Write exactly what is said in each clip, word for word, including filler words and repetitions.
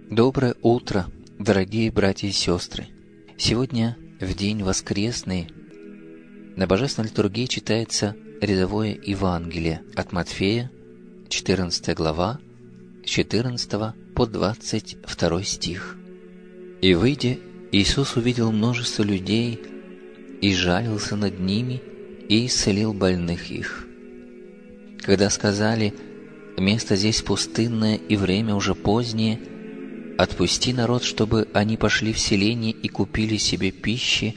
Доброе утро, дорогие братья и сестры! Сегодня, в день воскресный, на Божественной литургии читается рядовое Евангелие от Матфея, четырнадцатая глава, с четырнадцатого по двадцать второй стих. «И, выйдя, Иисус увидел множество людей, и жалился над ними, и исцелил больных их. Когда сказали: место здесь пустынное, и время уже позднее, отпусти народ, чтобы они пошли в селение и купили себе пищи.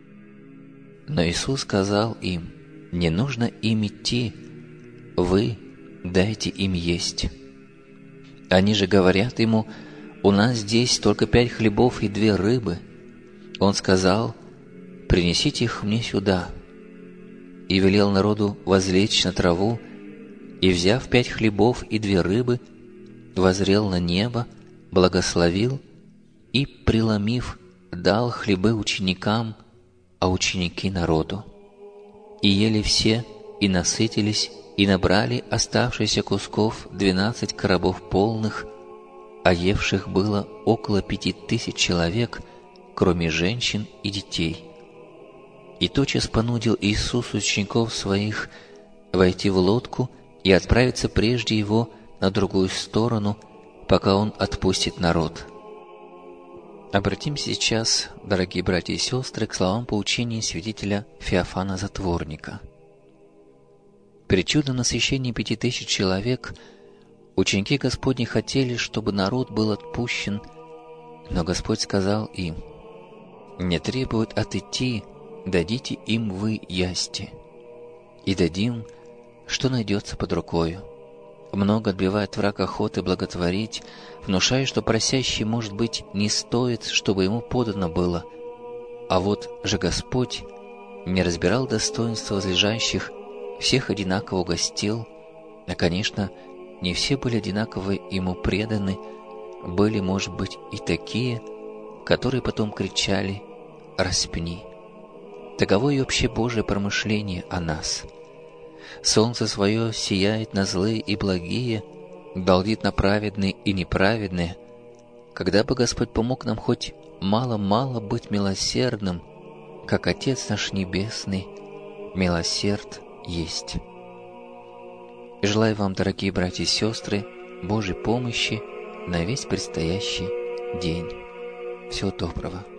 Но Иисус сказал им: не нужно им идти, вы дайте им есть. Они же говорят ему: у нас здесь только пять хлебов и две рыбы. Он сказал: принесите их мне сюда. И велел народу возлечь на траву, и, взяв пять хлебов и две рыбы, воззрел на небо, благословил и, преломив, дал хлебы ученикам, а ученики народу. И ели все, и насытились, и набрали оставшиеся кусков двенадцать коробов полных, а евших было около пяти тысяч человек, кроме женщин и детей. И тотчас понудил Иисус учеников своих войти в лодку и отправиться прежде его на другую сторону, пока он отпустит народ». Обратимся сейчас, дорогие братья и сестры, к словам поучения святителя Феофана Затворника. При чудном насыщении пяти тысяч человек ученики Господни хотели, чтобы народ был отпущен, но Господь сказал им: «Не требуют отойти, дадите им вы ясти, и дадим, что найдется под рукою». Много отбивает враг охоты благотворить, внушая, что просящий, может быть, не стоит, чтобы ему подано было. А вот же Господь не разбирал достоинства возлежащих, всех одинаково угостил, а, конечно, не все были одинаково ему преданы, были, может быть, и такие, которые потом кричали: «Распни». Таково и общее Божие промышление о нас. Солнце свое сияет на злые и благие, галдит на праведные и неправедные. Когда бы Господь помог нам хоть мало-мало быть милосердным, как Отец наш Небесный милосерд есть. Желаю вам, дорогие братья и сестры, Божьей помощи на весь предстоящий день. Всего доброго.